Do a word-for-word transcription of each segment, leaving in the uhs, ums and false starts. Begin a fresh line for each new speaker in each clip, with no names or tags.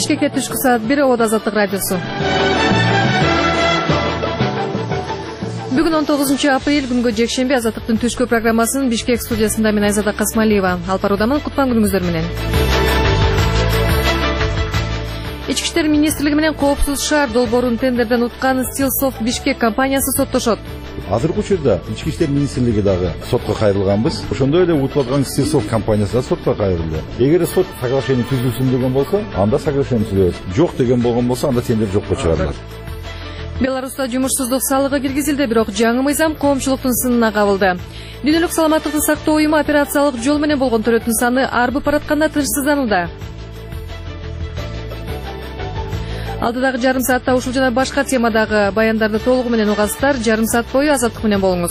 Бишкекке түшкү саат бир Обод Азаттык радиосу. Бүгүн он тогузунчу апрель күнгө жекшемби Азаттыктын түшкү программасын Бишкек студиясында мен Айзада Касмалиева алып баруудамын. Куткан күнүңүздөр менен. Ички иштер министрлиги менен Коопсуз шаар долбоорун тендерден уткан Стилсофт Бишкек компаниясы соттошот.
Азыркы учурда ички иштер министрлиги дагы сотко кайрылганбыз. Ошондой эле утуп аткан Стилсофт компаниясы да сотко кайрылды. Эгер сот соглашение түзүлсүн деген болсо, анда соглашение түзөбүз. Жок деген болгон болсо, анда тендер жокко чыгарылат.
Беларуста жумушсуздук салыгы киргизилди, бирок жаңы мыйзам коомчулуктун сынына кабылды. Дүйнөлүк саламаттыкты сактоо уюму операциялык жол менен болгон төлөттүн саны арбы баратканда тынчсызданууда. Алдыдагы жарым саатта ушул жана башка темадагы баяндарды толугу менен угасыздар. Жарым саат бою Азаттык менен болуңуз.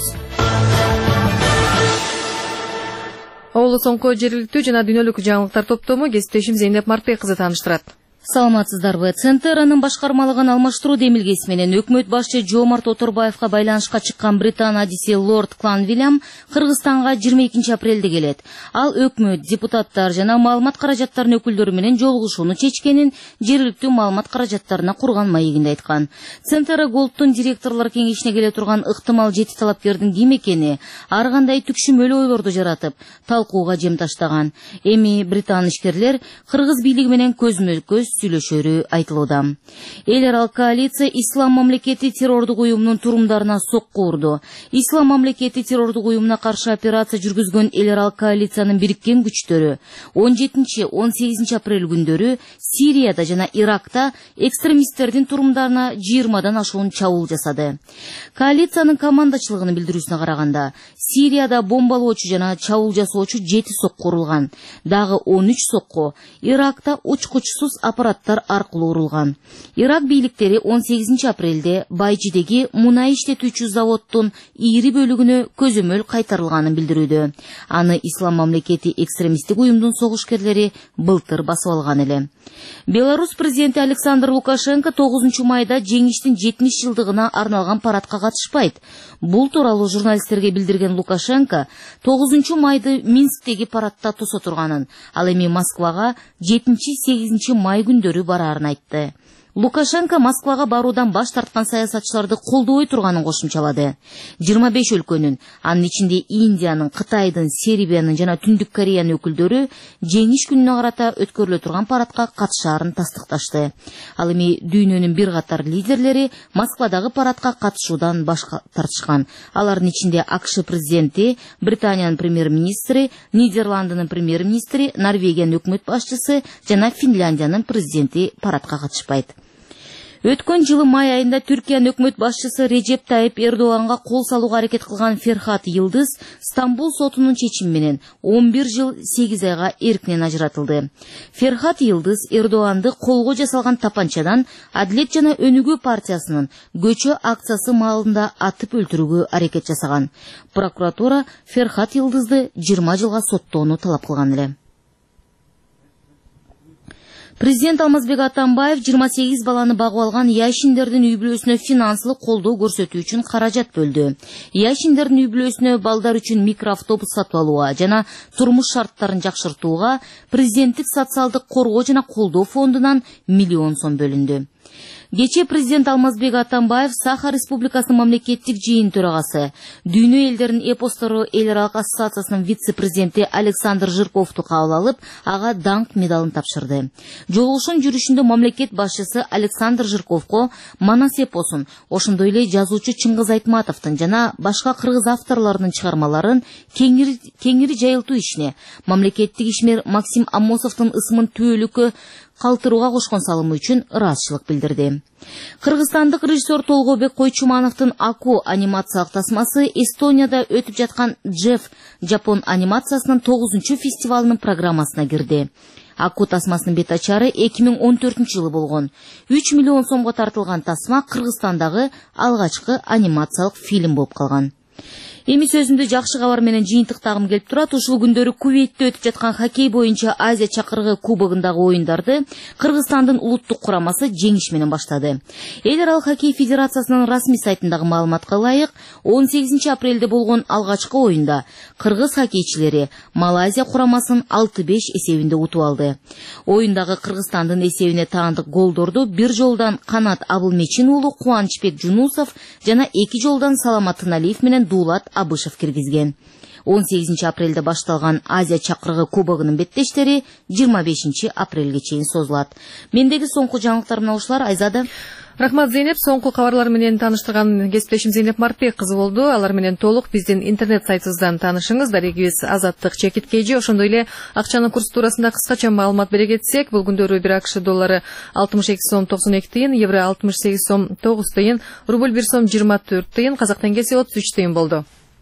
Оолу соңку жергиликтүү жана дүйнөлүк жаңылыктар топтому кесиптешим Зейнеп Мартбек кызы тааныштырат.
Саламатсыздарбы. Центеранын башкармалыгын алмаштыруу демилгеси менен өкмөт башчы Жомарт Оторбаевка байланышка чыккан Британ адиси Лорд Кланвиллям Кыргызстанга жыйырма экинчи апрелде келет. Ал өкмөт, депутаттар жана маалымат каражаттарынын өкүлдөрү менен жолугушууну чечкенин жергиликтүү маалымат каражаттарына курган маегинде айткан. Центера Голдтун директорлор кеңешине келе турган ыктымал жети талапкердин ким экени ар кандай түкшүмөлүү ойлорду жаратып, талкууга жем таштаган. Эми британ ишкерлер Кыргыз бийлиги менен көзмө-көз сүйлөшөрү айтылууда. Эл аралык коалиция Ислам мамлекети террордук уюмунун турумдарына сокку урду. Ислам мамлекети террордук уюмуна каршы операция жүргүзгөн эл аралык коалициянын бириккен күчтөрү он жетинчи он сегизинчи апрель күндөрү Сирияда жана Иракта экстремисттердин турумдарына жыйырмадан ашуун чабуул жасады. Коалициянын командачылыгынын билдирүүсүнө караганда, Сирияда бомбалоочу жана чабуул жасоочу жети сокку урулган. Дагы он үч сокку Иракта учкучсуз аппараттар аркылуу урулган. Ирак бийликтери он сегизинчи апрелде Байжидеги мунай иштетүүчү заводдун ийри бөлүгүнө көзөмөл кайтарылганын билдирүүдө. Аны Ислам мамлекети экстремисттик уюмдун согушкерлери былтыр басып алган эле. Беларусь президенти Александр Лукашенко тогузунчу майда жеңиштин жетимиш жылдыгына арналган парадка катышпайт. Бул тууралуу журналисттерге билдирген Лукашенко тогузунчу майды Минсктеги парадта тосо турганын, ал эми Москвага жетинчи сегизинчи май күндөрү бараарын айтты. Лукашенко Москвага баруудан баш тарткан саясатчыларды колдобой турганын кошумчалады. жыйырма беш өлкөнүн, анын ичинде Индиянын, Кытайдын, Сербиянын жана Түндүк Кореянын өкүлдөрү жеңиш күнүнө карата өткөрүлө турган парадка катышаарын тастыкташты. Ал эми дүйнөнүн бир катар лидерлери Москвадагы парадка катышуудан баш тартышкан. Алардын ичинде АКШ президенти, Британиянын премьер-министри, Нидерландынын премьер-министри, Норвегиянын өкмөт башчысы жана Финляндиянын президенти парадка катышпайт. Өткөн жылы май айында Түркиянын өкмөт башчысы Режеп Тайып Эрдоганга кол салууга аракет кылган Ферхат Йылдыз Стамбул сотунун чечими менен он бир жыл сегиз айга эркинен ажыратылды. Ферхат Йылдыз Эрдоганды колго жасалган тапанчадан Адилет жана Өнүгүү партиясынын көчө акциясы маалында атып өлтүрүүгө аракет жасаган. Прокуратура Ферхат Йылдызды жыйырма жылга соттоону талап кылган эле. Президент Алмазбек Атамбаев жыйырма сегиз баланы багып алган Яшиндердин үй бүлөсүнө финансылык колдоо көрсөтүү үчүн каражат бөлдү. Яшиндердин үй бүлөсүнө балдар үчүн микроавтобус сатып алууга жана турмуш шарттарын жакшыртууга президенттик социалдык коргоо жана колдоо фондунан миллион сом бөлүндү. Кече президент Алмазбек Атамбаев Саха Республикасынын мамлекеттик жыйын төрагасы, Дүйнө элдеринин эпостору эл аралык ассоциациясынын вице-президенти Александр Жирковду кабыл алып, ага даңк медалын тапшырды. Жолугушуун жүрүшүндө мамлекет башчысы Александр Жирковго Манас эпосун, ошондой эле жазуучу Чыңгыз Айтматовдун жана башка кыргыз авторлорунун чыгармаларын кеңири, кеңири жайылтуу ишине, мамлекеттик ишмер Максим Амосовдун ысымын түбөлүккө калтырууга кошкон салымы үчүн ыраазычылык билдирди. Кыргызстандык режиссер Толгобек Койчумановдун Аку анимациялык тасмасы Эстонияда өтүп жаткан Джефф Жапон анимациясынын тогузунчу фестивалынын программасына кирди. Аку тасмасынын бет ачары эки миң он төртүнчү жылы болгон. үч миллион сомго тартылган тасма Кыргызстандагы алгачкы анимациялык фильм болуп калган. Эми сөзүмдү жакшы кабар менен жыйынтыктагым келип турат. Ушул күндөрү Кувейтте өтүп жаткан хоккей боюнча Азия чакырыгы кубогундагы оюндарды Кыргызстандын улуттук курамасы жеңиш менен баштады. Эл аралык хоккей федерациясынын расмий сайтындагы маалыматка ылайык, он сегизинчи апрелде болгон алгачкы оюнда кыргыз хоккейчилери Малайзия курамасын алты беш эсебинде утуп алды. Оюндагы Кыргызстандын эсебине таандык голдорду бир жолдан Канат Абылмечин уулу Кубанычбек Жунусов жана эки жолдан Саламат Тыналиев менен Дуулат Абышев киргизген. он сегизинчи апрелде башталган Азия чакырыгы кубогунун беттештери жыйырма бешинчи апрелге чейин созулат. Мендеги соңку жаңылыктар мына ушулар. Айзада.
Рахмат, Зейнеп. Соңку кабарлар менен тааныштырган кесиптешим Зейнеп Мартбек кызы болду. Алар менен толук биздин интернет сайтыбыздан таанышыңыз. Дарегибиз Азаттык Чекиткейжи. Ошондой эле акчанын курсу туурасында кыскача маалымат бере кетсек, бул күндөрү бир АКШ доллары алтымыш эки сом токсон эки тыйын, евро алтымыш сегиз сом тогуз тыйын, рубль бир сом жыйырма төрт тыйын, казак теңгеси отуз үч тыйын болду.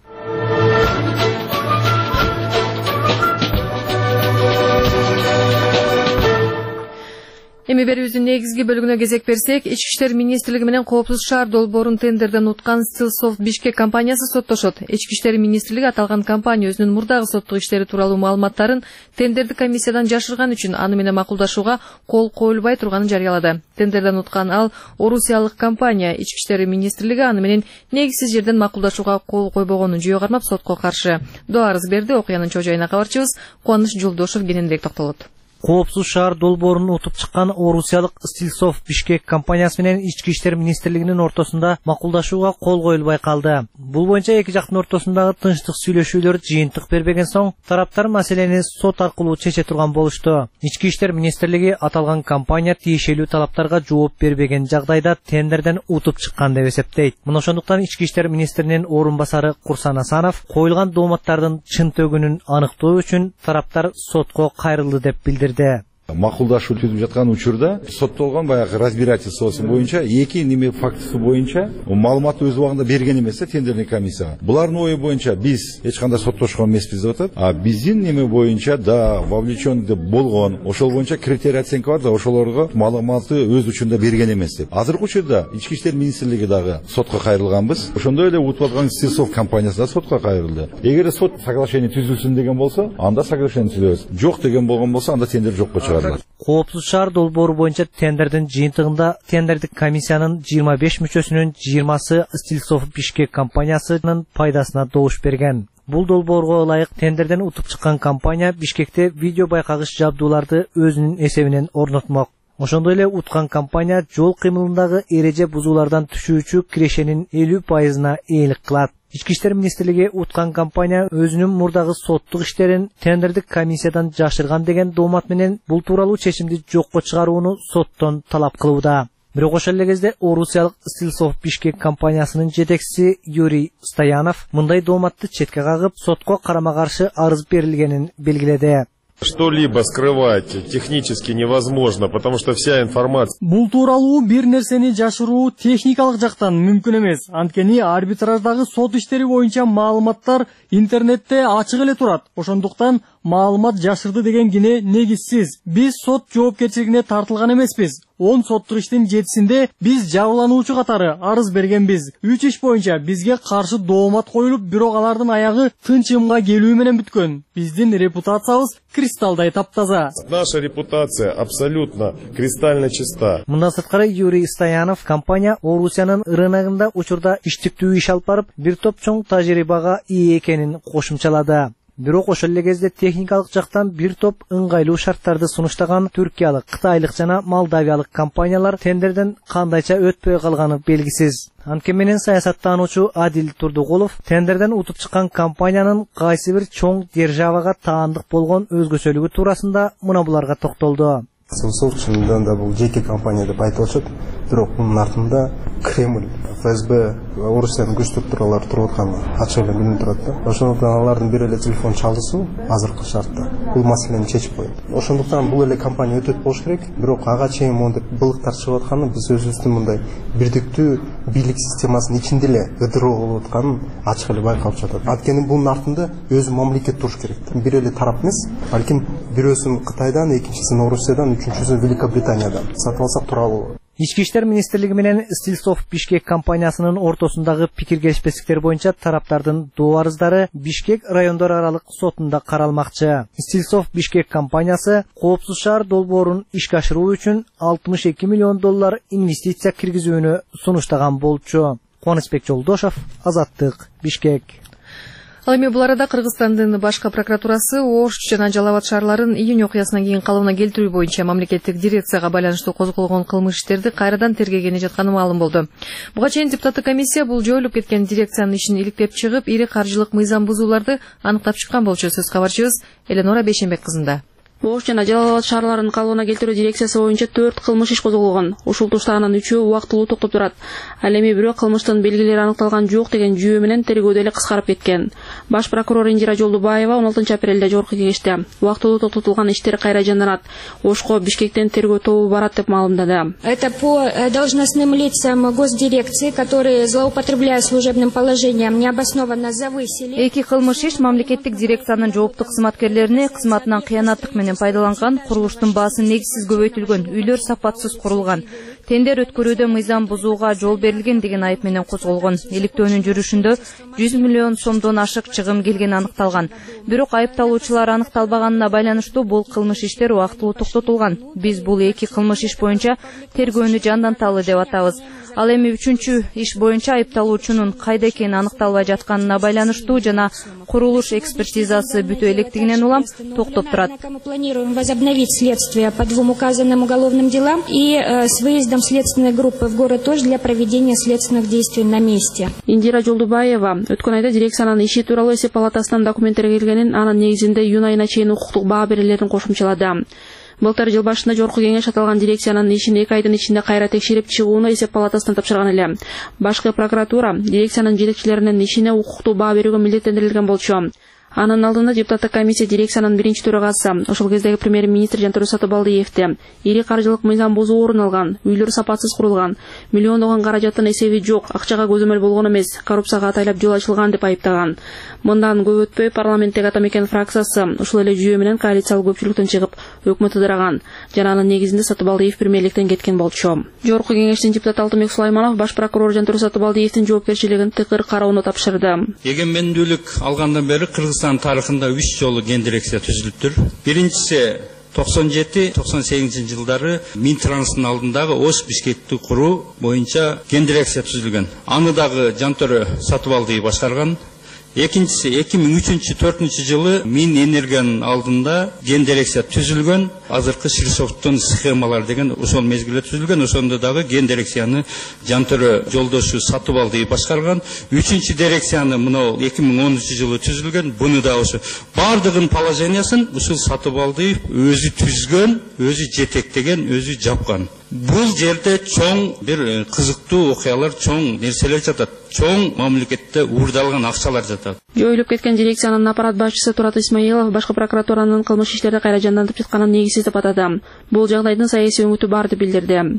Эми берүүбүздүн негизги бөлүгүнө кезек берсек, Ички иштер министрлиги менен Коопсуз шаар долбоорун тендерден уткан Стилсофт Бишкек компаниясы соттошот. Ички иштер министрлиги аталган компания өзүнүн мурдагы соттук иштери тууралуу маалыматтарын тендердик комиссиядан жашырган үчүн аны менен макулдашууга кол коюлбай турганын жарыялады. Тендерден уткан ал орусиялык компания. Ички иштер министрлиги аны менен негизсиз жерден макулдашууга кол койбогонун жүйө кармап сотко каршы доо арыз берди. Окуянын чоо жайына кабарчыбыз Кубаныч Жолдошов кененирээк токтолот.
Коопсуз шаар долбоорун утуп чыккан орусиялык Стилсофт Бишкек компаниясы менен Ички иштер министрлигинин ортосунда макулдашууга кол коюлбай калды. Бул боюнча эки жактын ортосундагы тынчтык сүйлөшүүлөр жыйынтык бербеген соң тараптар маселени сот аркылуу чече турган болушту. Ички иштер министрлиги аталган компания тиешелүү талаптарга жооп бербеген жагдайда тендерден утуп чыккан деп эсептейт. Мына ошондуктан Ички иштер министринин орун басары Курсан Асанов коюлган дооматтардын чын төгүнүн аныктоо үчүн тараптар сотко кайрылды деп билдирди.
Макулдашуу түзүп жаткан учурда соттолгон баягы разбирательствосу боюнча эки неме фактысы боюнча маалыматты өз убагында берген эмес тендерный комиссияга. Булардын ою боюнча биз эч кандай соттошкон эмеспиз деп атат. А биздин неме боюнча да вовлечен деп болгон, ошол боюнча критерий оценка бар да, ошолорго маалыматты өз учурунда берген эмес деп. Азыркы учурда Ички иштер министрлиги дагы сотко кайрылганбыз. Ошондой эле утуп аткан Стилсофт компаниясы да сотко кайрылды. Эгер сот соглашение түзүлсүн деген болсо, анда соглашение түзөбүз. Жок деген болгон болсо, анда тендер жокко чыгат.
Коопсуз шаар долбоору боюнча тендердин жыйынтыгында тендердик комиссиянын жыйырма беш мүчөсүнүн жыйырмасы Стилсофт Бишкек компаниясынын пайдасына добуш берген. Бул долбоорго ылайык тендерден утуп чыккан компания Бишкекте видео байкагыч жабдууларды өзүнүн эсебинен орнотмок. Ошондой эле уткан компания жол кыймылындагы эреже бузуулардан түшүүчү кирешенин элүү пайызына ээлик кылат. Ички иштер министрлиги уткан компания өзүнүн мурдагы соттук иштерин тендердик комиссиядан жашырган деген доомат менен бул тууралуу чечимди жокко чыгарууну соттон талап кылууда. Бирок ошол эле кезде орусиялык Стилсофт Бишкек компаниясынын жетекчиси Юрий Стоянов мындай дооматты четке кагып, сотко карама-каршы арыз берилгенин белгиледи.
Что-либо скрывать технически невозможно, потому что вся информация.
Бул тууралуу бир нерсени жашыруу техникалык жактан мүмкүн эмес. Анткени арбитраждагы сот иштери боюнча маалыматтар интернетте ачык эле турат. Ошондуктан маалымат жашырды деген кине негизсиз. Биз сот жоопкерчилигине тартылган эмеспиз. он соттук иштин жетисинде биз жабылануучу катары арыз бергенбиз. үч иш боюнча бизге каршы доомат коюлуп, бирок алардын аягы тынчымга келүү менен бүткөн. Биздин репутациябыз кристалдай таптаза.
Наша репутация абсолютно кристально чиста.
Мындан сырткары Юрий Стоянов компания Орусиянын рыногунда учурда иштиктүү иш алып барып, бир топ чоң тажрыйбага ээ экенин кошумчалады. Бирок ошол эле кезде техникалык жактан бир топ ыңгайлуу шарттарды сунуштаган түркиялык, кытайлык жана молдавиялык компаниялар тендерден кандайча өтпөй калганы белгисиз. Анткени менен саясаттануучу Адил Турдугулов тендерден утуп чыккан компаниянын кайсы бир чоң державага таандык болгон өзгөчөлүгү туурасында мына буларга токтолду.
Стилсофт чынында да бул жеке компания деп айтып атышат. Бирок мунун артында Кремль, ФСБ, Орусиянын күч структуралары туруп атканы ачык эле билинип турат да. Ошондуктан алардын бир эле телефон чалуусу азыркы шартта бул маселени чечип коет. Ошондуктан бул эле компания өтөт болуш керек. Бирок ага чейин мондой былыктар чыгып атканы биз өзүбүздүн мындай бирдиктүү бийлик системасынын ичинде эле ыдыроо болуп атканын ачык эле байкалып жатат. Анткени бунун артында өзү мамлекет туруш керек. Бир эле тарап эмес, балким бирөөсүн Кытайдан, экинчисин Орусиядан, үчүнчүсүн Великобританиядан сатып алсак тууралуу.
Ички иштер министрлиги менен Стилсофт Бишкек компаниясынын ортосундагы пикир келишпестиктер боюнча тараптардын доо арыздары Бишкек райондор аралык сотунда каралмакчы. Стилсофт Бишкек компаниясы коопсуз шаар долбоорун ишке ашыруу үчүн алтымыш эки миллион доллар инвестиция киргизүүнү сунуштаган болчу. Кубанычбек Жолдошов, Азаттык, Бишкек.
Ал эми бул арада Кыргызстандын башкы прокуратурасы Ош жана Жалал Абад шаарларын июнь окуясынан кийин калыбына келтирүү боюнча мамлекеттик дирекцияга байланыштуу козголгон кылмыш иштерди кайрадан тергегени жатканы маалым болду. Буга чейин депутаттык комиссия бул жоюлуп кеткен дирекциянын ишин иликтеп чыгып, ири каржылык мыйзам бузууларды аныктап чыккан болчу. Сөз кабарчыбыз Эленора Бейшенбек кызында.
Ош жана Жалал Абад шаарларын калыбына келтирүү дирекциясы боюнча төрт кылмыш иш козголгон. Ушул туштагынын үчөө убактылуу токтоп турат. Ал эми бирок кылмыштын белгилери аныкталган жок деген жүйө менен тергөөдө эле кыскарып кеткен. Баш прокурор Индира Жолдубаева он алтынчы апрелде жогорку кеңеште убактылуу токтотулган иштер кайра жанданат. Ошко Бишкектен тергөө тобу барат деп маалымдады.
Это по должностным лицам госдирекции, которые, злоупотребляя служебным положением, необоснованно завысили.
Эки кылмыш иш мамлекеттик дирекциянын жооптуу кызматкерлерине кызматынан кыянаттык менен пайдаланган, курулуштун баасы негизсиз көбөйтүлгөн, үйлөр сапатсыз курулган, тендер өткөрүүдө мыйзам бузууга жол берилген деген айып менен козголгон. Иликтөөнүн жүрүшүндө жүз миллион сомдон ашык чыгым келгени аныкталган. Бирок айыпталуучулар аныкталбаганына байланыштуу бул кылмыш иштер убактылуу токтотулган. Биз бул эки кылмыш иш боюнча тергөөнү жанданталы деп атабыз. Ал эми үчүнчү иш боюнча айыпталуучунун кайда экени аныкталбай жатканына байланыштуу жана курулуш экспертизасы бүтө электигинен улам токтоп турат.
Мы планируем возобновить следствие по двум указанным уголовным делам и э, с выездом следственной группы в город Ош для проведения следственных действий на месте.
Индира Жолдубаева өткөн айда дирекциянын иши тууралуу эсеп палатасынан документтер келгенин, анын негизинде июнь айына чейин укуктук баа берилерин кошумчалады. Былтыр жыл башында жогорку кеңеш аталган дирекциянын ишин эки айдын ичинде кайра текшерип чыгууну эсеп палатасына тапшырган эле. Башкы прокуратура дирекциянын жетекчилеринин ишине укуктуу баа берүүгө милдеттендирилген болчу. Анын алдында депутаттык комиссия дирекциянын биринчи төрагасы, ошол кездеги премьер-министр Жантур Сатыбалдиевди ири каржылык мыйзам бузуу орун алган, үйлөр сапатсыз курулган, миллиондогон каражаттын эсеби жок, акчага көзөмөл болгон эмес, коррупцияга атайлап жол ачылган деп айыптаган. Мындан көп өтпөй парламенттеги Ата Мекен фракциясы ушул эле жүйө менен коалициялык көпчүлүктөн чыгып, өкмөт ыдыраган. Жана анын негизинде Сатыбалдиев премьерликтен кеткен болчу. Жогорку кеңештин депутаты Алтынбек Сулайманов баш прокурор Жантур Сатыбалдиевдин жоопкерчилигин тыкыр кароону тапшырды.
Эгемендүүлүк алгандан бери Кыргызстан тарыхында үч жолу ген дирекция түзүлүптүр. Биринчиси токсон жети токсон сегизинчи жылдары Минтранстын алдындагы Ош Бишкекти куруу боюнча ген дирекция түзүлгөн. Аны дагы Жантур Сатыбалдиев башкарган. Экинчиси эки миң үчүнчү төртүнчү жылы Минэнергиянын алдында ген дирекция түзүлгөн. Азыркы Ширсофттун схемалар деген ошол мезгилде түзүлгөн. Ошондо дагы ген дирекцияны Жантур Жолдошу Сатыбалдиев башкарган. Үчүнчү дирекцияны мына эки миң онунчу жылы түзүлгөн. Буну да ошо бардыгын положениясын ушул Сатыбалдиев өзү түзгөн, өзү жетектеген, өзү жапкан. Бул жерде чоң бир кызыктуу окуялар, чоң нерселер жатат. Чоң мамлекетте уурдалган акчалар жатат.
Жоюлуп кеткен дирекциянын аппарат башчысы Турат Исмаилов башкы прокуратуранын кылмыш иштерди кайра жандантып жатканын негизсиз деп атады. Бул жагдайдын саясий өңүтү бар деп билдирди.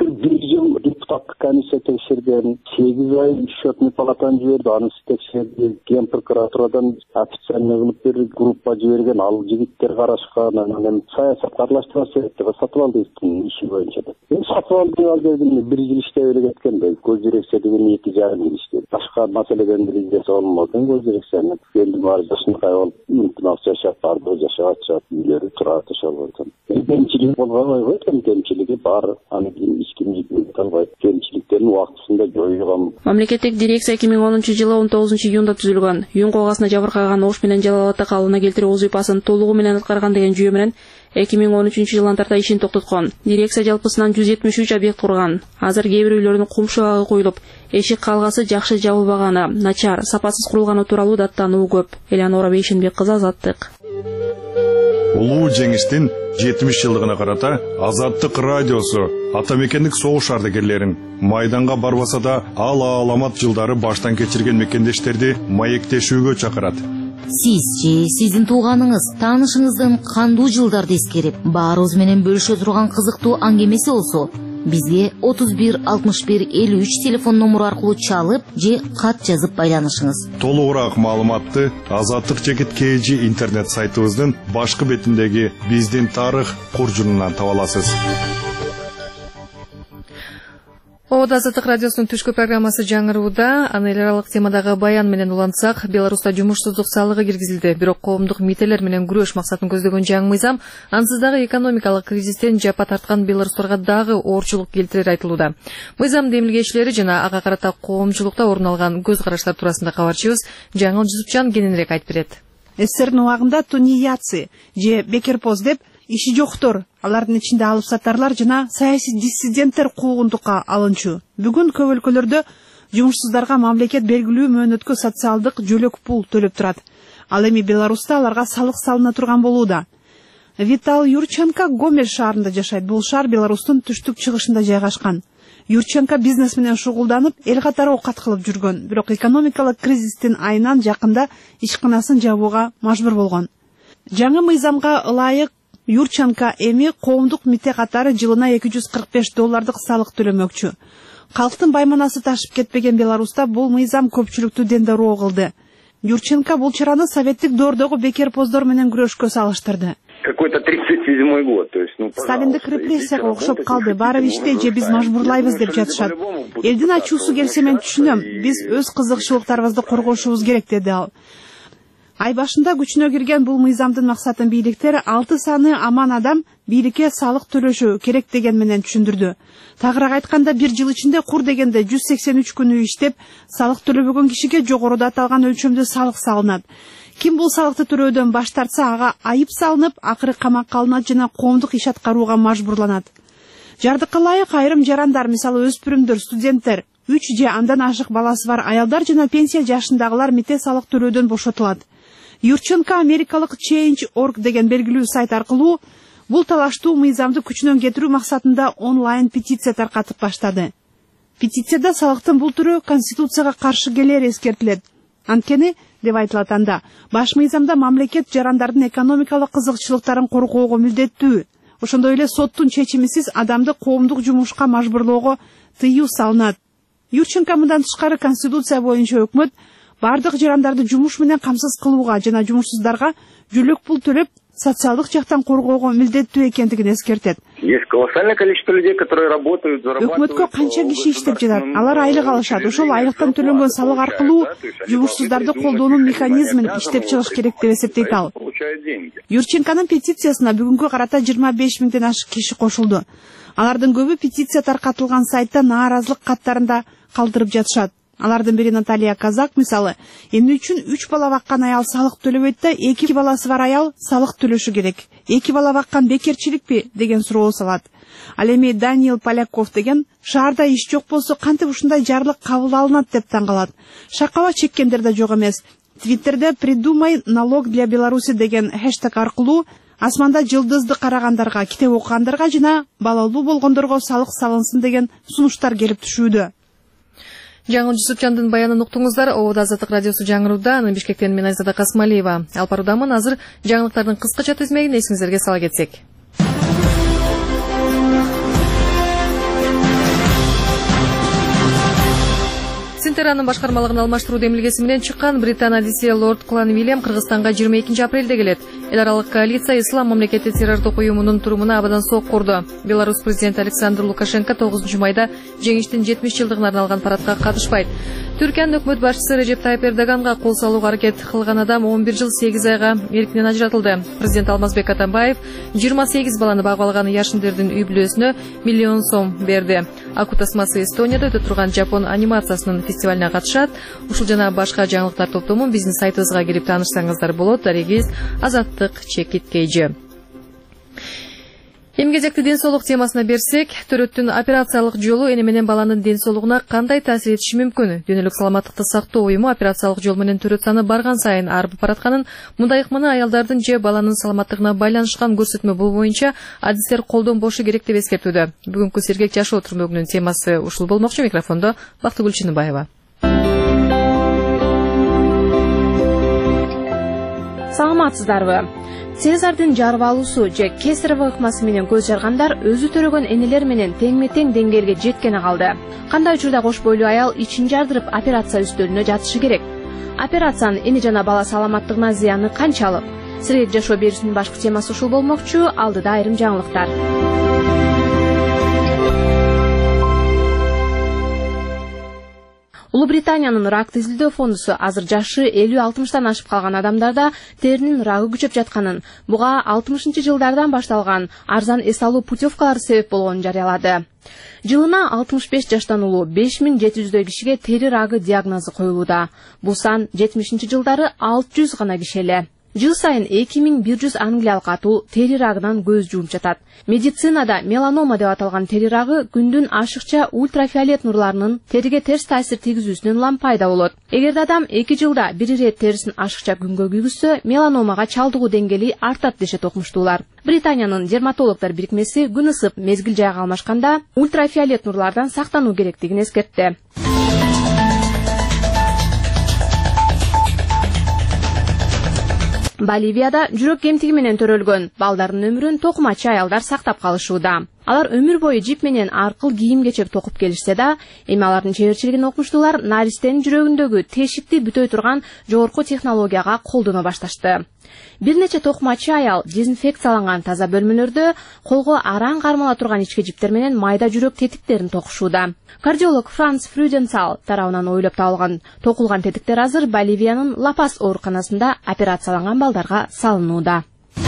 Депутаттык комиссия текшерген, сегиз ай счетный палатаны жиберди, анысы текшерди, ген прокуратурадан официально кылып бир группа жиберген, ал жигиттер карашкан, анан саясат аралаштыра себепти Сатыбалдиевдин иши боюнча. Сатыбалдиев ал жерде бир жыл иштеп эле кеткен, көз дирекция деген эки жарым жыл иштеди. Башка маселеден бир издесе болмогон көз дирекцияны. Келди баары жашынкай болуп, мүмкүн акча жашап барды, жашап атышат, үйлөрү турат ошол бойдон. Кемчилик болбой койгон, кемчилиги бар, аны эч ким жигип албайт. Кемчиликтерин убактысында жоюлган.
Мамлекеттик дирекция эки миң онунчу жылы он тогузунчу июнда түзүлгөн. Июнь когасына жабыркаган Ош менен Жалал Абадта калыбына келтирүү вазыйфасын толугу менен аткарган деген жүйө менен эки миң он үчүнчү жылдан тарта ишин токтоткон. Дирекция жалпысынан жүз жетимиш үч объект курган. Азыр кээ бир үйлөрдүн кум шабагы коюлуп, эшик калгасы жакшы жабылбаганы, начар, сапасыз курулганы тууралуу даттануу көп. Эленора Бейшенбек кызы, Азаттык.
Улуу жеңиштин жетимиш жылдыгына карата Азаттык радиосу Ата Мекендик согуш ардагерлерин майданга барбаса да ал аламат жылдары баштан кечирген мекендештерди маектешүүгө чакырат.
Сиз же сиздин тууганыңыз, таанышыңыздын кандуу жылдарды эскерип, баарыбыз менен бөлүшө турган кызыктуу аңгемеси болсо, бизге отуз бир алтымыш бир элүү үч телефон номуру аркылуу чалып же кат жазып байланышыңыз.
Толугураак маалыматты Азаттык Жекит КЖ интернет сайтыбыздын башкы бетиндеги биздин тарых куржунунан таба аласыз.
Ода Азаттык радиосунун түшкү программасы жаңырууда. Аны эл аралык темадагы баян менен улантсак, Беларуста жумушсуздук салыгы киргизилди. Бирок коомдук мителер менен күрөш максатын көздөгөн жаңы мыйзам ансыз дагы экономикалык кризистен жапа тарткан белорустарга дагы оорчулук келтирери айтылууда. Мыйзам демилгечилери жана ага карата коомчулукта орун алган көз караштар туурасында кабарчыбыз Жаңыл Жусупчан кененирээк айтып берет.
СССРдин убагында тунеядцы же бекерпоз деп иши жоктор, алардын ичинде алып сатарлар жана саясий диссиденттер куугунтукка алынчу. Бүгүн көп өлкөлөрдө жумушсуздарга мамлекет белгилүү мөөнөткө социалдык жөлөк пул төлөп турат. Ал эми Беларуста аларга салык салына турган болууда. Витал Юрченко Гомель шаарында жашайт. Бул шаар Беларустун түштүк-чыгышында жайгашкан. Юрченко бизнес менен шугулданып, эл катары оокат кылып жүргөн. Бирок экономикалык кризистин айынан жакында ишканасын жабууга мажбур болгон. Жаңы мыйзамга ылайык Юрченко эми коомдук мите катары жылына эки жүз кырк беш доллардык салык төлөмөкчү. Калктын байманасы ташып кетпеген Беларуста бул мыйзам көпчүлүктү дендороо кылды. Юрченко бул чараны советтик доордогу бекерпоздор менен күрөшкө салыштырды.
Какой-то тридцать седьмой год, то есть, ну,
Сталиндик репрессияга окшоп калды, баары иште же биз мажбурлайбыз деп жатышат. Элдин ачуусу келсе мен түшүнөм, биз өз кызыкчылыктарыбызды коргошубуз керек деди ал. Ай башында күчүнө кирген бул мыйзамдын максатын бийликтер алты саны аман адам бийликке салык төлөшү керек деген менен түшүндүрдү. Тагыраак айтканда бир жыл ичинде кур дегенде жүз сексен үч күнү иштеп, салык төлөбөгөн кишиге жогоруда аталган өлчөмдө салык салынат. Ким бул салыкты төлөөдөн баш тартса, ага айып салынып, акыры камакка алынат жана коомдук иш аткарууга мажбурланат. Жардыкка ылайык айрым жарандар, мисалы өспүрүмдөр, студенттер, үч же андан ашык баласы бар аялдар жана пенсия жашындагылар мите салык төлөөдөн бошотулат. Юрченко америкалык Change точка орг деген белгилүү сайт аркылуу бул талаштуу мыйзамды күчүнөн кетирүү максатында онлайн петиция таркатып баштады. Петицияда салыктын бул түрү конституцияга каршы келери эскертилет. Анткени, деп айтылат анда, баш мыйзамда мамлекет жарандардын экономикалык кызыкчылыктарын коргоого милдеттүү. Ошондой эле соттун чечимисиз адамды коомдук жумушка мажбурлоого тыюу салынат. Юрченко мындан тышкары конституция боюнча өкмөт бардык жарандарды жумуш менен камсыз кылууга жана жумушсуздарга жөлөк пул төлөп социалдык жактан коргоого милдеттүү экендигин эскертет.
Есть колоссальное количество людей, которые работают, зарабатывают.
Өкмөткө канча киши иштеп жатат, алар айлык алышат. Ошол айлыктан төлөнгөн салык аркылуу жумушсуздарды колдоонун механизмин иштеп чыгыш керек деп эсептейт ал. Юрченконун петициясына бүгүнкү карата жыйырма беш миңден ашык киши кошулду. Алардын көбү петиция таркатылган сайтта нааразылык каттарында калтырып жатышат. Алардын бири Наталья Казак, мисалы, эмне үчүн үч бала баккан аял салык төлөбөйт да, эки баласы бар аял салык төлөшү керек. Эки бала баккан бекерчиликпи деген суроо салат. Ал эми Даниил Поляков деген шаарда иш жок болсо кантип ушундай жарлык кабыл алынат деп таң калат. Шакаба чеккендер да жок эмес. Твиттерде «Придумай налог для Беларуси» деген хэштег аркылуу асманда жылдызды карагандарга, китеп окугандарга жана балалуу болгондорго салык салынсын деген сунуштар келип түшүүдө.
Жаңыл Жусупчандын баянын уктуңуздар. Ода Азаттык радиосу жаңырууда. Аны Бишкектен мен Айзада Касмалиева алып баруудамын. Азыр жаңылыктардын кыскача тизмегин эсиңиздерге сала кетсек. Синтеранын башкармалыгын алмаштыруу демилгеси менен чыккан Британ адиси Лорд Кланвилем Кыргызстанга жыйырма экинчи апрелде келет. Эл аралык коалиция ислам мамлекети террордук уюмунун турумуна абдан сок курду. Беларусь президенти Александр Лукашенко тогузунчу майда жеңиштин жетимиш жылдыгына арналган парадка катышпайт. Түркиянын өкмөт башчысы Режеп Тайып Эрдоганга кол салууга аракет кылган адам он бир жыл сегиз айга эркинен ажыратылды. Президент Алмазбек Атамбаев жыйырма сегиз баланы багып алган Яшиндердин үй бүлөсүнө миллион сом берди. Аку тасмасы Эстонияда өтө турган Жапон анимациясынын фестивалына катышат. Ушул жана башка жаңылыктар топтомун биздин сайтыбызга кирип таанышсаңыздар болот. Дарегиз Азаттык Чекит Кейжи. Эми кезекти ден соолук темасына берсек, төрөттүн операциялык жолу эне менен баланын ден соолугуна кандай таасир этиши мүмкүн? Дүйнөлүк саламаттыкты сактоо уюму операциялык жол менен төрөт саны барган сайын арып баратканын, мындай ыкманы аялдардын же баланын саламаттыгына байланышкан көрсөтмө бул боюнча адистер колдонбошу керек деп эскертүүдө. Бүгүнкү сергек жашоо түрмөгүнүн темасы ушул болмокчу. Микрофондо Бактыгүл Чыныбаева.
Саламатсыздарбы? Цезардын жарбалуусу же Кесарева ыкмасы менен көз жаргандар өзү төрөгөн энелер менен теңме-тең деңгээлге жеткени калды. Кандай учурда кош бойлуу аял ичин жардырып операция үстөлүнө жатышы керек? Операциянын эне жана бала саламаттыгына зыяны канчалык? Сергек жашоо берүүсүнүн башкы темасы ушул болмокчу. Алдыда айрым жаңылыктар. Улуу Британиянын ракты изилдөө фондусу азыр жашы элүү алтымыштан ашып калган адамдарда теринин рагы күчөп жатканын, буга алтымышынчы жылдардан башталган арзан эс алуу путевкалары себеп болгонун жарыялады. Жылына алтымыш беш жаштан улуу беш миң жети жүздөй кишиге тери рагы диагнозу коюлууда. Бул сан жетимишинчи жылдары алты жүз гана киши эле. Жыл сайын эки миң бир жүз англиялык атуу тери рагынан көз жумуп жатат. Медицинада меланома деп аталган тери рагы күндүн ашыкча ультрафиолет нурларынын териге терс таасир тийгизүүсүнөн улам пайда болот. Эгерде адам эки жылда бир ирет терисин ашыкча күнгө күйгүзсө, меланомага чалдыгуу деңгээли артат дешет окумуштуулар. Британиянын дерматологдор бирикмеси күн ысып, мезгил жайга алмашканда ультрафиолет нурлардан сактануу керектигин эскертти. Боливияда жүрөк кемтиги менен төрөлгөн балдардын өмүрүн токумачы аялдар сактап калышууда. Алар өмүр бою жип менен аркыл кийим кечеп токуп келишсе да, эми алардын чеберчилигин окумуштуулар наристенин жүрөгүндөгү тешикти бүтөй турган жогорку технологияга колдоно башташты. Бир нече токумачы аял дезинфекцияланган таза бөлмөлөрдө колго араң кармала турган ички жиптер менен майда жүрөк тетиктерин токушууда. Кардиолог Франц Фрюденцал тарабынан ойлоп табылган токулган тетиктер азыр Боливиянын Ла-Пас ооруканасында операцияланган балдарга салынууда.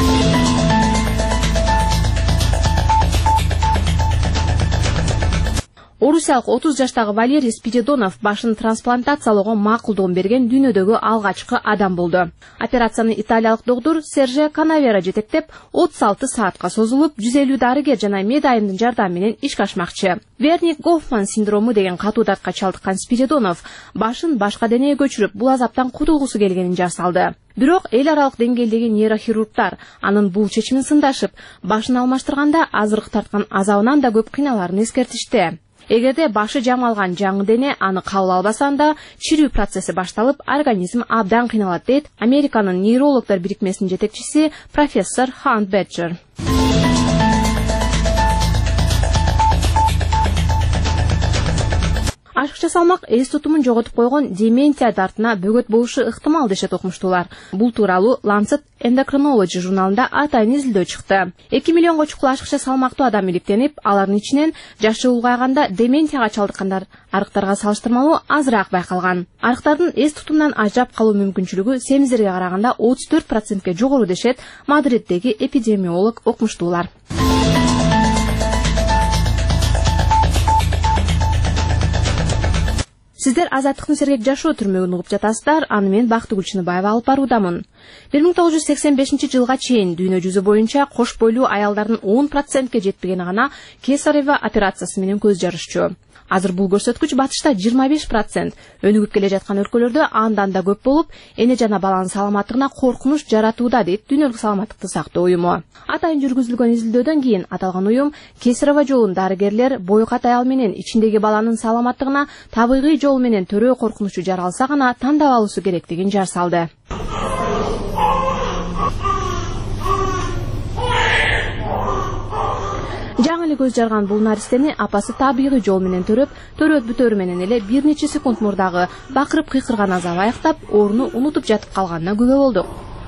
Орусиялык отуз жаштагы Валерий Спиридонов башын трансплантациялоого макулдугун берген дүйнөдөгү алгачкы адам болду. Операцияны италиялык доктор Серже Канавера жетектеп, отуз алты саатка созулуп, жүз элүү дарыгер жана медайымдын жардамы менен ишке ашмакчы. Верник-Гофман синдрому деген катуу дартка чалдыккан Спиридонов башын башка денеге көчүрүп, бул азаптан кутулгусу келгенин жар салды. Бирок эл аралык деңгээлдеги нейрохирургдар анын бул чечимин сындашып, башын алмаштырганда азыркы тарткан азабынан да көп кыйналарын эскертишти. Эгерде башы жамалган жаңы дене аны кабыл албаса, анда чирүү процесси башталып, организм абдан кыйналат, дейт Американын нейрологдор бирикмесинин жетекчиси профессор Хант Беджер. Ашыкча салмак эс тутумун жоготуп койгон дементия дартына бөгөт болушу ыктымал дешет окумуштуулар. Бул тууралуу Lancet Endocrinology журналында атайын изилдөө чыкты. эки миллионго чукул ашыкча салмактуу адам иликтенип, алардын ичинен жашы улгайганда дементияга чалдыккандар арыктарга салыштырмалуу азыраак байкалган. Арыктардын эс тутумунан ажырап калуу мүмкүнчүлүгү семиздерге караганда отуз төрт процентке жогору дешет Мадриддеги эпидемиолог окумуштуулар. Сиздер Азаттыктын сергек жашоо түрмөгүн угуп жатасыздар, аны мен Бактыгүл Чыныбаева алып баруудамын. бир миң тогуз жүз сексен бешинчи жылга чейин дүйнө жүзү боюнча кош бойлуу аялдардын он процентке жетпегени гана кесарева операциясы менен көз жарышчу. Азыр бул көрсөткүч батышта жыйырма беш процент, өнүгүп келе жаткан өлкөлөрдө андан да көп болуп, эне жана баланын саламаттыгына коркунуч жаратууда, дейт Дүйнөлүк саламаттыкты сактоо уюму. Атайын жүргүзүлгөн изилдөөдөн кийин аталган уюм кесарева жолун дарыгерлер боюкат аял менен ичиндеги баланын саламаттыгына табигый жол менен төрөө коркунучу жаралса гана тандап алуусу керектигин жар салды. Жаңы эле көз жарган бул наристени апасы табигый жол менен төрөп, төрөт бүтөрү менен эле бир нече секунд мурдагы бакырып кыйкырган азабы аяктап, ооруну унутуп жатып калганына күбө болдук.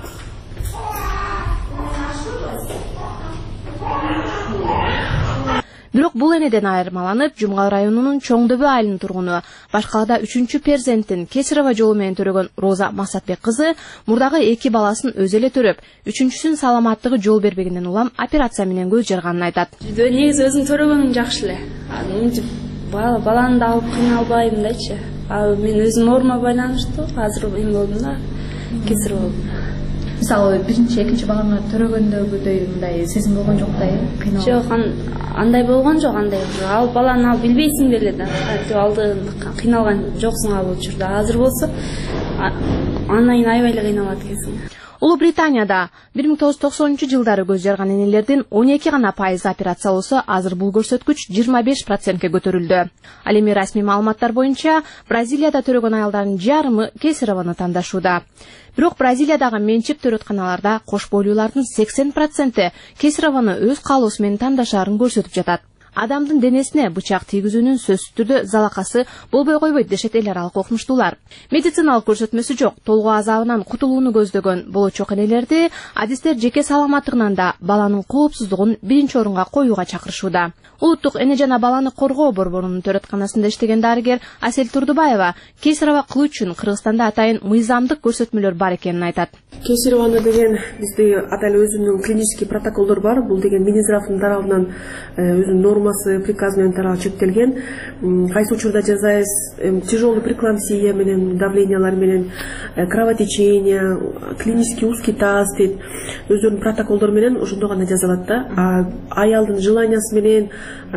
Бирок бул энеден айырмаланып, Жумгал районунун Чоңдөбө айылынын тургуну, башкалада үчүнчү перзентин кесарева жолу менен төрөгөн Роза Масатбек кызы мурдагы эки баласын өзү эле төрөп, үчүнчүсүн саламаттыгы жол бербегенден улам операция менен көз жарганын айтат.
Негизи өзүм төрөгөнүм жакшы эле. Баланы да алып кыйналбайм дачы. Ал мен өзүм оорума байланыштуу, азыр эми болдум да, кесир болдум.
Мисалы биринчи, экинчи балаңа төрөгөндөгүдөй мындай сезим болгон жок да, кыйналып.
Жок, андай болгон жок, андай. Ал баланы ал билбейсиң деле да. Алды кыйналган жоксуң ал учурда. Азыр болсо андан кийин аябай эле кыйналат экенсиң.
Улуу Британияда бир миң тогуз жүз токсонунчу жылдары көз жарган энелердин он эки гана пайызы операция болсо, азыр бул көрсөткүч жыйырма беш процентке көтөрүлдү. Ал эми расмий маалыматтар боюнча Бразилияда төрөгөн аялдардын жарымы кесареваны тандашууда. Бирок Бразилиядагы менчип төрөтканаларда кош бойлуулардын сексен проценти кесареваны өз каалоосу менен тандашаарын көрсөтүп жатат.
адамдын денесине бычак тийгизүүнүн сөзсүз түрдө залакасы болбой койбойт дешет эл аралык окумуштуулар. Медициналык көрсөтмөсү жок, толугу азабынан кутулууну көздөгөн болочок энелерди адистер жеке саламаттыгынан да баланын коопсуздугун биринчи орунга коюуга чакырышууда. Улуттук эне жана баланы коргоо борборунун төрөтканасында иштеген дарыгер Асель Турдубаева кесарево кылуу үчүн Кыргызстанда атайын мыйзамдык көрсөтмөлөр бар экенин айтат.
Кесареваны деген бизде атайын өзүнүн клинический протоколдор бар. Бул деген Минздравдын тарабынан өзүнүн нормасы, приказ менен тарабы чектелген. Кайсы учурда жасайбыз, тяжелый прекламсия менен, давлениялар менен, кровотечение, клинический узкий таз дейт. Өзүнүн протоколдор менен ошондо гана жазылат да. Аялдын желаниясы менен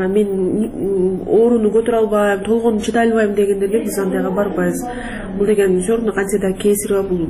мен ооруну көтөрө албайм, толгону чыдай албайм дегендерге биз андайга барбайбыз. Бул деген все равно кантсе да кесарево, бул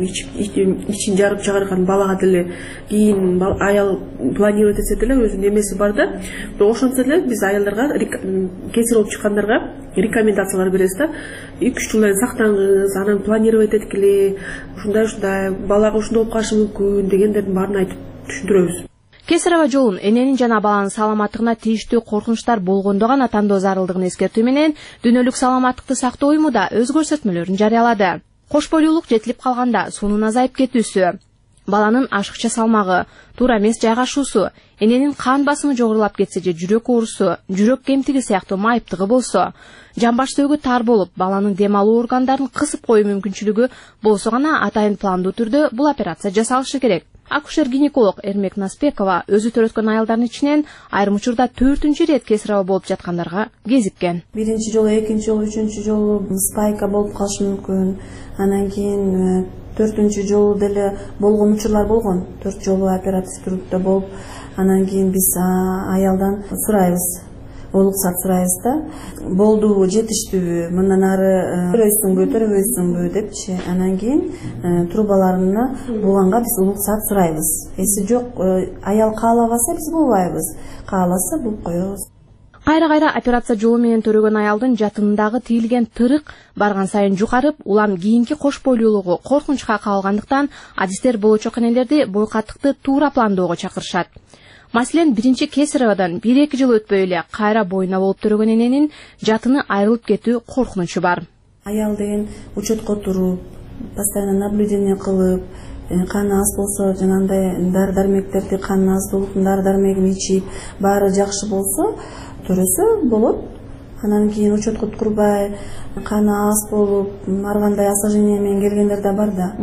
ичин жарып чыгарган балага деле кийин аял планировать этсе деле өзүнүн эмеси бар да. Ошентсе деле биз аялдарга кесарево болуп чыккандарга рекомендациялар беребиз да. эки үч жыл менен сактаңыз, анан планировать эткиле, ушундай ушундай балага ушундай болуп калышы мүмкүн дегендердин баарын айтып түшүндүрөбүз.
Кесарево жолун эненин жана баланын саламаттыгына тийиштүү коркунучтар болгондо гана тандоо зарылдыгын эскертүү менен дүйнөлүк саламаттыкты сактоо уюму да өз көрсөтмөлөрүн жарыялады. Кош бойлуулук жетилип калганда суунун азайып кетүүсү, баланын ашыкча салмагы, туура эмес жайгашуусу, эненин кан басымы жогорулап кетсе же жүрөк оорусу, жүрөк кемтиги сыяктуу майыптыгы болсо, жамбаш сөөгү тар болуп, баланын дем алуу органдарын кысып коюу мүмкүнчүлүгү болсо гана атайын пландуу түрдө бул операция жасалышы керек. Акушер-гинеколог Эрмек Наспекова өзү төрөткөн аялдардын ичинен айрым учурда төртүнчү ирет кесарево болуп жаткандарга кезиккен.
Биринчи жолу, экинчи жолу, үчүнчү жолу спайка болуп калышы мүмкүн. Анан кийин төртүнчү жолу деле болгон учурлар болгон. төрт жолу операция түрүндө болуп, анан кийин биз аялдан сурайбыз. Олуксат сурайбыз да. Болдубу, жетиштүүбү, мындан ары төрөйсүңбү, төрөбөйсүңбү депчи. Анан кийин трубаларына булганга биз улуксат сурайбыз. Эси жок, аял каалабаса биз булбайбыз. Кааласа булуп коебуз.
Кайра-кайра операция жолу менен төрөгөн аялдын жатынындагы тийилген тырык барган сайын жукарып, улам кийинки кош бойлуулугу коркунучка кабылгандыктан адистер болочок энелерди бойкаттыкты туура пландоого чакырышат. Маселен, биринчи кесареводон бир-эки жыл өтпөй эле кайра боюна болуп төрөгөн эненин жатыны айрылып кетүү коркунучу бар.
Аял деген учетко туруп, постоянно наблюдение кылып, каны аз болсо, жанагындай дары-дармектерди каны аз болуп, дары-дармегин ичип, баары жакшы болсо, төрөсө болот. Анан кийин учетко турбай, каны аз болуп, ар кандай осложнение менен келгендер да бар да.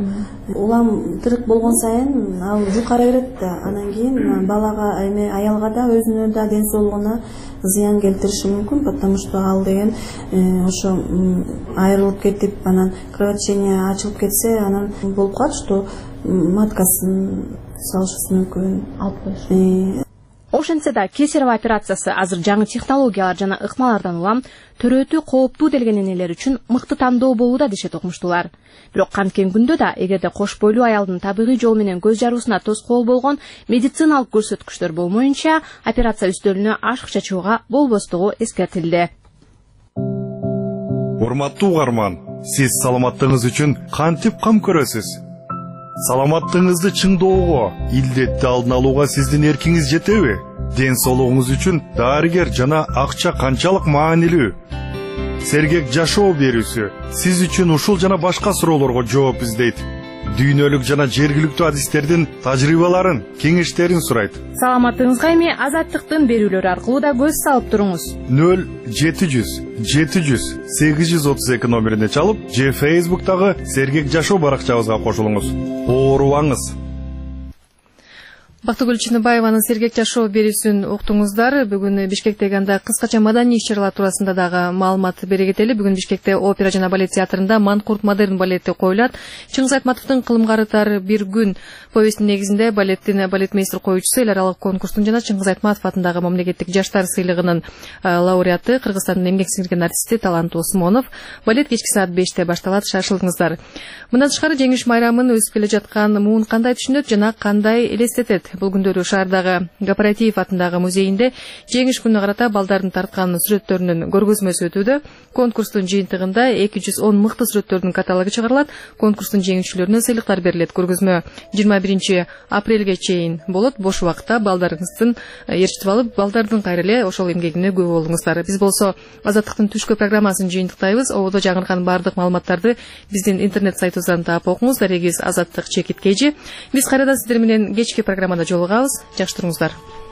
Улам тырык болгон сайын ал жукара берет да. Анан кийин балага, эме аялга да өзүнө да ден соолугуна зыян келтириши мүмкүн, потому что ал деген ошо айрылып кетип, анан кровотечение ачылып кетсе, анан болуп калат, что маткасын салышысы мүмкүн.
Алып коюшу.
Ошентсе да кесарево операциясы азыр жаңы технологиялар жана ыкмалардан улам төрөтүү кооптуу делген энелер үчүн мыкты тандоо болууда дешет окумуштуулар. Бирок канткен күндө да эгерде кош бойлуу аялдын табигый жол менен көз жаруусуна тоскоол болгон медициналык көрсөткүчтөр болмоюнча операция үстөлүнө ашыкча чыгууга болбостугу эскертилди.
Урматтуу угарман, сиз саламаттыгыңыз үчүн кантип кам көрөсүз? Саламаттыгыңызды чыңдоого, илдетти алдын алууга сиздин эркиңиз жетеби? Ден соолугуңуз үчүн дарыгер жана акча канчалык маанилүү? Сергек жашоо берүүсү сиз үчүн ушул жана башка суроолорго жооп издейт. Дүйнөлүк жана жергиликтүү адистердин тажрыйбаларын, кеңештерин сурайт.
Саламаттыгыңызга эми азаттыктын берүүлөрү аркылуу да көз салып туруңуз.
нөл жети жүз жети жүз сегиз жүз отуз эки номерине чалып, же Facebook'тагы Сергек жашоо баракчабызга кошулуңуз. Оорубаңыз.
Бактыгүл Чыныбаеванын Сергек жашоо берүүсүн уктуңуздар. Бүгүн Бишкектеги анда кыскача маданий иш-чаралар туурасында дагы маалымат бере кетели. Бүгүн Бишкекте опера жана балет театрында Манкурт модерн балети коюлат. Чыңгыз Айтматовдун Кылымгарытар бир күн повестинин негизинде балеттин балетмейстер коюучусу эл аралык конкурстун жана Чыңгыз Айтматов атындагы мамлекеттик жаштар сыйлыгынын лауреаты, Кыргызстандын эмгек сиңирген артисти Талант Осмонов. Балет кечки саат беште башталат, шашылыңыздар. Мындан тышкары жеңиш майрамын өсүп келе жаткан муун кандай түшүнөт жана кандай элестетет? Бул күндөрү шаардагы Кооператив атындагы музейинде жеңиш күнүнө карата балдардын тарткан сүрөттөрүнүн көргөзмөсү өтүүдө. Конкурстун жыйынтыгында эки жүз он мыкты сүрөттөрдүн каталогу чыгарылат. Конкурстун жеңүүчүлөрүнө сыйлыктар берилет. Көргөзмө жыйырма биринчи апрелге чейин болот. Бош убакытта балдарыңыздын ээрчитип алып, балдардын кайра эле ошол эмгегине күбө болуңуздар. Биз болсо Азаттыктын түшкү программасын жыйынтыктайбыз. Ободо жаңырган бардык маалыматтарды биздин интернет сайтыбыздан таап окуңуз. Дарегиз Азаттык чекит кежи. Биз кайрадан сиздер менен кечки программада жолугабыз. Жакшы туруңуздар.